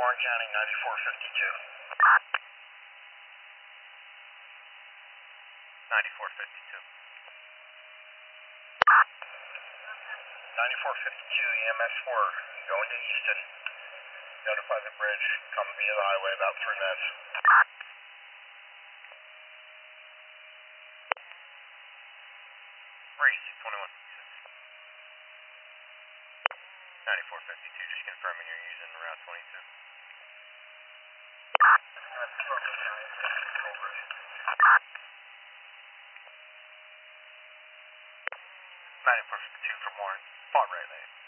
Warren County, 9452. 9452. 9452, EMS 4, going to Easton. Notify the bridge, come via the highway about through Nez. Race 21. 9452, just confirming you're using Route 22. 9452 from Warren, far right lane.